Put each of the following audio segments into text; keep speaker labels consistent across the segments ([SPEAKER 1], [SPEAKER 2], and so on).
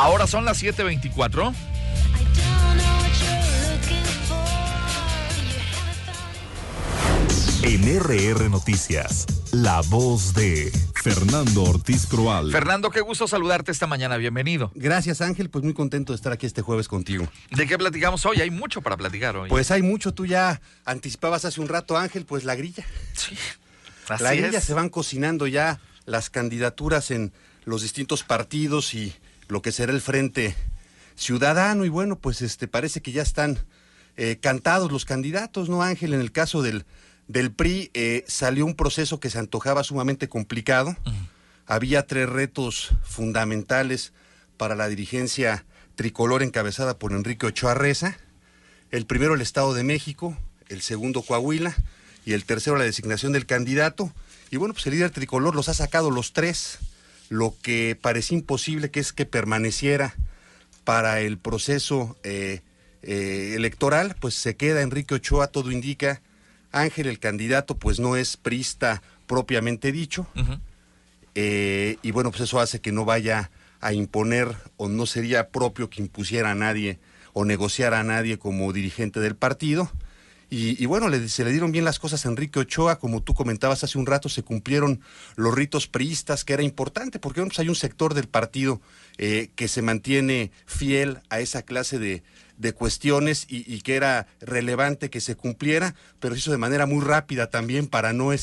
[SPEAKER 1] Ahora son las 7:24.
[SPEAKER 2] En RR Noticias, la voz de Fernando Ortiz Proal.
[SPEAKER 1] Fernando, qué gusto saludarte esta mañana, bienvenido.
[SPEAKER 3] Gracias, Ángel, pues muy contento de estar aquí este jueves contigo.
[SPEAKER 1] ¿De qué platicamos hoy? Hay mucho para platicar hoy.
[SPEAKER 3] Pues hay mucho, tú ya anticipabas hace un rato, Ángel, pues la grilla.
[SPEAKER 1] Sí,
[SPEAKER 3] la grilla se van cocinando ya las candidaturas en los distintos partidos y lo que será el Frente Ciudadano, y bueno, pues parece que ya están cantados los candidatos, ¿no, Ángel? En el caso del PRI salió un proceso que se antojaba sumamente complicado. Había 3 retos fundamentales para la dirigencia tricolor encabezada por Enrique Ochoa Reza. El primero, el Estado de México; el segundo, Coahuila; y el tercero, la designación del candidato. Y bueno, pues el líder tricolor los ha sacado los 3. Lo que parecía imposible, que es que permaneciera para el proceso electoral, pues se queda Enrique Ochoa, todo indica. Ángel, el candidato, pues no es priista propiamente dicho. Y bueno, pues eso hace que no vaya a imponer, o no sería propio que impusiera a nadie o negociara a nadie como dirigente del partido. Y bueno, se le dieron bien las cosas a Enrique Ochoa, como tú comentabas hace un rato, se cumplieron los ritos priistas, que era importante, porque bueno, pues hay un sector del partido que se mantiene fiel a esa clase de cuestiones y que era relevante que se cumpliera, pero se hizo de manera muy rápida también para no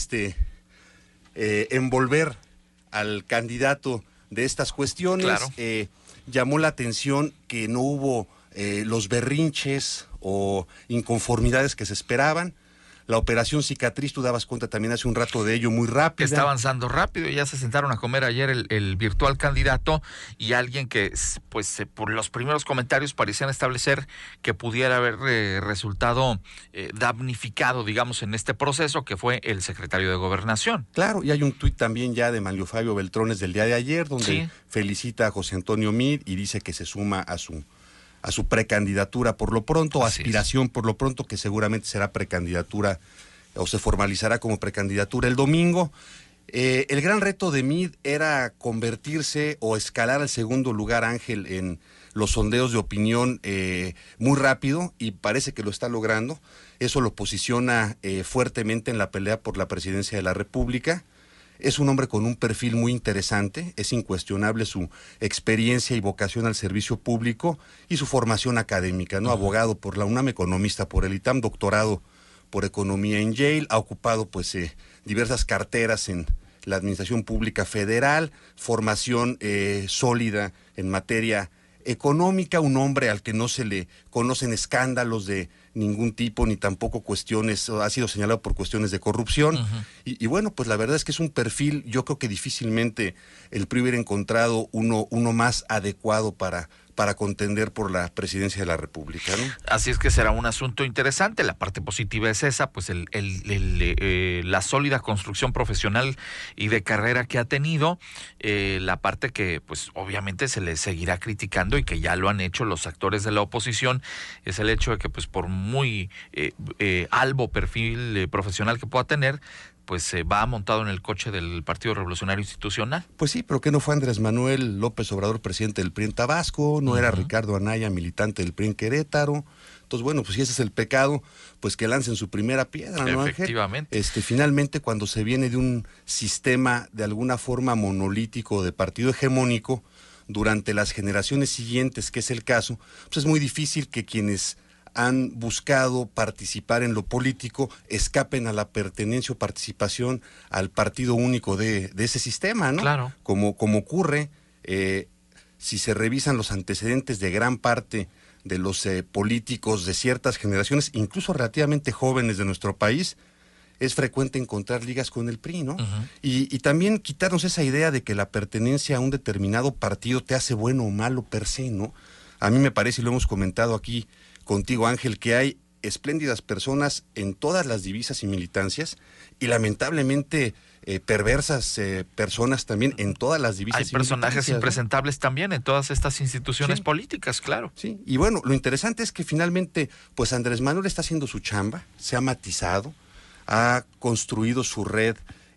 [SPEAKER 3] envolver al candidato de estas cuestiones.
[SPEAKER 1] Claro.
[SPEAKER 3] Llamó la atención que no hubo los berrinches o inconformidades que se esperaban. La operación cicatriz, tú dabas cuenta también hace un rato de ello, muy rápida.
[SPEAKER 1] Está avanzando rápido, ya se sentaron a comer ayer el virtual candidato y alguien que, pues, por los primeros comentarios parecían establecer que pudiera haber resultado damnificado, digamos, en este proceso, que fue el secretario de Gobernación.
[SPEAKER 3] Claro, y hay un tuit también ya de Manlio Fabio Beltrones del día de ayer, donde felicita a José Antonio Meade y dice que se suma a su precandidatura por lo pronto, aspiración por lo pronto, que seguramente será precandidatura o se formalizará como precandidatura el domingo. El gran reto de Meade era convertirse o escalar al segundo lugar, Ángel, en los sondeos de opinión muy rápido, y parece que lo está logrando. Eso lo posiciona fuertemente en la pelea por la presidencia de la República. Es un hombre con un perfil muy interesante, es incuestionable su experiencia y vocación al servicio público y su formación académica, ¿no? Abogado por la UNAM, economista por el ITAM, doctorado por economía en Yale, ha ocupado pues diversas carteras en la administración pública federal, formación sólida en materia económica, un hombre al que no se le conocen escándalos de ningún tipo, ni tampoco cuestiones, ha sido señalado por cuestiones de corrupción. Y bueno, pues la verdad es que es un perfil, yo creo que difícilmente el PRI hubiera encontrado uno más adecuado para contender por la presidencia de la República, ¿no?
[SPEAKER 1] Así es que será un asunto interesante. La parte positiva es esa, pues la sólida construcción profesional y de carrera que ha tenido. La parte que pues obviamente se le seguirá criticando y que ya lo han hecho los actores de la oposición, es el hecho de que pues por muy albo perfil profesional que pueda tener, pues va montado en el coche del Partido Revolucionario Institucional.
[SPEAKER 3] Pues sí, pero ¿qué no fue Andrés Manuel López Obrador, presidente del PRI en Tabasco? ¿No era Ricardo Anaya, militante del PRI en Querétaro? Entonces, bueno, pues si ese es el pecado, pues que lancen su primera piedra, ¿no, Ángel?
[SPEAKER 1] Efectivamente.
[SPEAKER 3] Finalmente, cuando se viene de un sistema de alguna forma monolítico de partido hegemónico, durante las generaciones siguientes, que es el caso, pues es muy difícil que quienes han buscado participar en lo político escapen a la pertenencia o participación al partido único de ese sistema, ¿no?
[SPEAKER 1] Claro.
[SPEAKER 3] Como ocurre, si se revisan los antecedentes de gran parte de los políticos de ciertas generaciones, incluso relativamente jóvenes de nuestro país, es frecuente encontrar ligas con el PRI, ¿no? Y también quitarnos esa idea de que la pertenencia a un determinado partido te hace bueno o malo per se, ¿no? A mí me parece, y lo hemos comentado aquí contigo, Ángel, que hay espléndidas personas en todas las divisas y militancias, y lamentablemente perversas personas también en todas las divisas.
[SPEAKER 1] Hay personajes impresentables, ¿no?, también en todas estas instituciones políticas, claro.
[SPEAKER 3] Sí, y bueno, lo interesante es que finalmente, pues Andrés Manuel está haciendo su chamba, se ha matizado, ha construido su red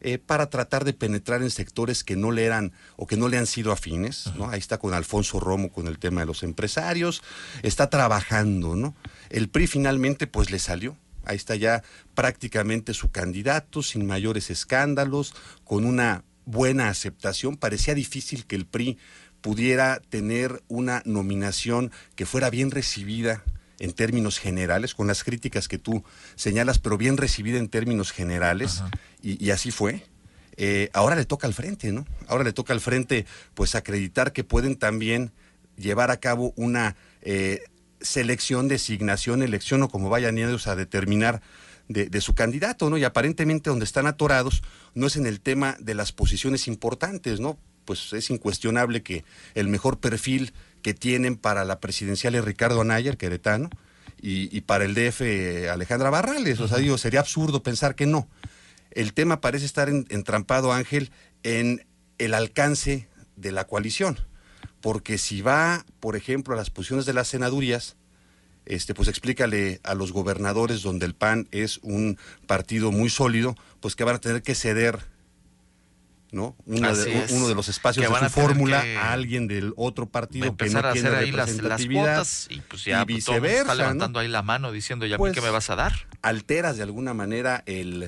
[SPEAKER 3] para tratar de penetrar en sectores que no le eran o que no le han sido afines, ¿no? Ahí está con Alfonso Romo con el tema de los empresarios, está trabajando, ¿no? El PRI finalmente pues le salió. Ahí está ya prácticamente su candidato, sin mayores escándalos, con una buena aceptación. Parecía difícil que el PRI pudiera tener una nominación que fuera bien recibida en términos generales, con las críticas que tú señalas, pero bien recibida en términos generales, y así fue. Ahora le toca al frente, ¿no? Ahora le toca al frente, pues, acreditar que pueden también llevar a cabo una selección, designación, elección, o como vayan ellos a determinar de su candidato, ¿no? Y aparentemente donde están atorados no es en el tema de las posiciones importantes, ¿no? Pues es incuestionable que el mejor perfil que tienen para la presidencial es Ricardo Anaya, el queretano, y para el DF Alejandra Barrales. O sea, digo, sería absurdo pensar que no. El tema parece estar entrampado, Ángel, en el alcance de la coalición, porque si va, por ejemplo, a las posiciones de las senadurías, pues explícale a los gobernadores donde el PAN es un partido muy sólido, pues que van a tener que ceder, ¿no? Uno de los espacios de su fórmula a alguien del otro partido que no tiene
[SPEAKER 1] ahí
[SPEAKER 3] representatividad,
[SPEAKER 1] las cuotas, y pues ya
[SPEAKER 3] y viceversa,
[SPEAKER 1] está levantando, ¿no?, ahí la mano diciendo, ¿ya pues, a mí qué me vas a dar?
[SPEAKER 3] Alteras de alguna manera el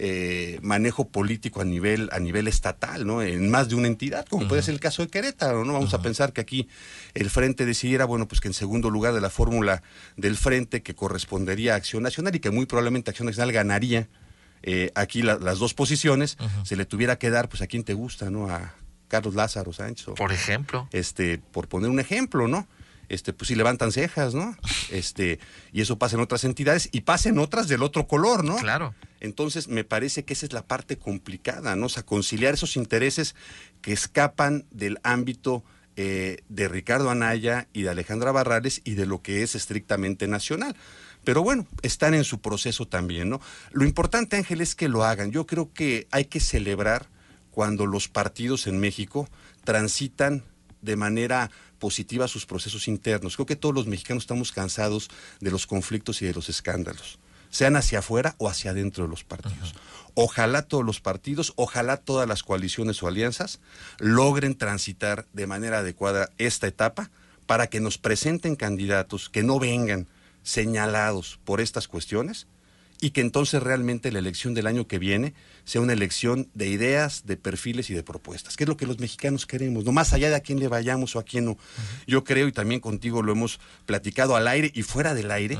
[SPEAKER 3] manejo político a nivel estatal, ¿no? En más de una entidad, como puede ser el caso de Querétaro, ¿no? Vamos a pensar que aquí el Frente decidiera, bueno, pues que en segundo lugar de la fórmula del Frente, que correspondería a Acción Nacional y que muy probablemente Acción Nacional ganaría aquí las dos posiciones, se le tuviera que dar, pues, a quien te gusta, ¿no? A Carlos Lázaro Sánchez.
[SPEAKER 1] Por ejemplo.
[SPEAKER 3] Por poner un ejemplo, ¿no? Pues sí levantan cejas, ¿no? Y eso pasa en otras entidades y pasa en otras del otro color, ¿no?
[SPEAKER 1] Claro.
[SPEAKER 3] Entonces me parece que esa es la parte complicada, ¿no? O sea, conciliar esos intereses que escapan del ámbito de Ricardo Anaya y de Alejandra Barrales y de lo que es estrictamente nacional. Pero bueno, están en su proceso también, ¿no? Lo importante, Ángel, es que lo hagan. Yo creo que hay que celebrar cuando los partidos en México transitan de manera positiva sus procesos internos. Creo que todos los mexicanos estamos cansados de los conflictos y de los escándalos, sean hacia afuera o hacia adentro de los partidos. Ojalá todos los partidos, ojalá todas las coaliciones o alianzas logren transitar de manera adecuada esta etapa para que nos presenten candidatos que no vengan señalados por estas cuestiones y que entonces realmente la elección del año que viene sea una elección de ideas, de perfiles y de propuestas, que es lo que los mexicanos queremos, no más allá de a quién le vayamos o a quién no. Yo creo, y también contigo lo hemos platicado al aire y fuera del aire,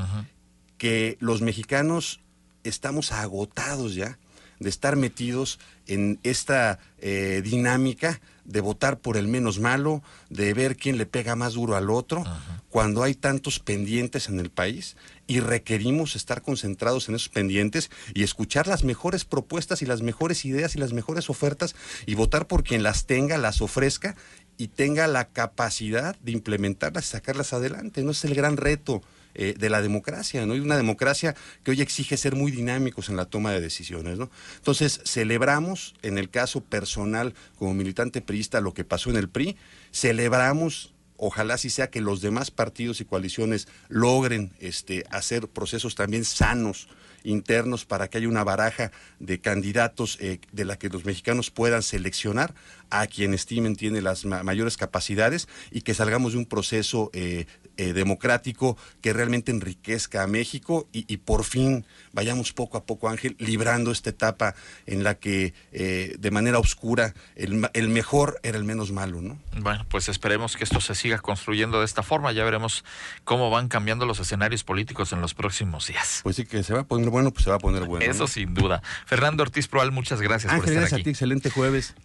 [SPEAKER 3] que los mexicanos estamos agotados ya de estar metidos en esta dinámica de votar por el menos malo, de ver quién le pega más duro al otro, cuando hay tantos pendientes en el país y requerimos estar concentrados en esos pendientes y escuchar las mejores propuestas y las mejores ideas y las mejores ofertas y votar por quien las tenga, las ofrezca y tenga la capacidad de implementarlas y sacarlas adelante, ¿no? Es el gran reto de la democracia, ¿no? Y una democracia que hoy exige ser muy dinámicos en la toma de decisiones, ¿no? Entonces, celebramos, en el caso personal, como militante priista, lo que pasó en el PRI, celebramos, ojalá sí sea que los demás partidos y coaliciones logren hacer procesos también sanos, internos, para que haya una baraja de candidatos de la que los mexicanos puedan seleccionar a quien estimen tiene las mayores capacidades y que salgamos de un proceso democrático que realmente enriquezca a México y por fin vayamos poco a poco, Ángel, librando esta etapa en la que de manera oscura el mejor era el menos malo, ¿no?
[SPEAKER 1] Bueno, pues esperemos que esto se siga construyendo de esta forma. Ya veremos cómo van cambiando los escenarios políticos en los próximos días.
[SPEAKER 3] Pues sí, que se va a poner bueno, pues se va a poner bueno.
[SPEAKER 1] Eso,
[SPEAKER 3] ¿no?
[SPEAKER 1] Sin duda. Fernando Ortiz Proal, muchas gracias,
[SPEAKER 3] Ángel,
[SPEAKER 1] por estar
[SPEAKER 3] gracias
[SPEAKER 1] aquí.
[SPEAKER 3] A ti, excelente jueves.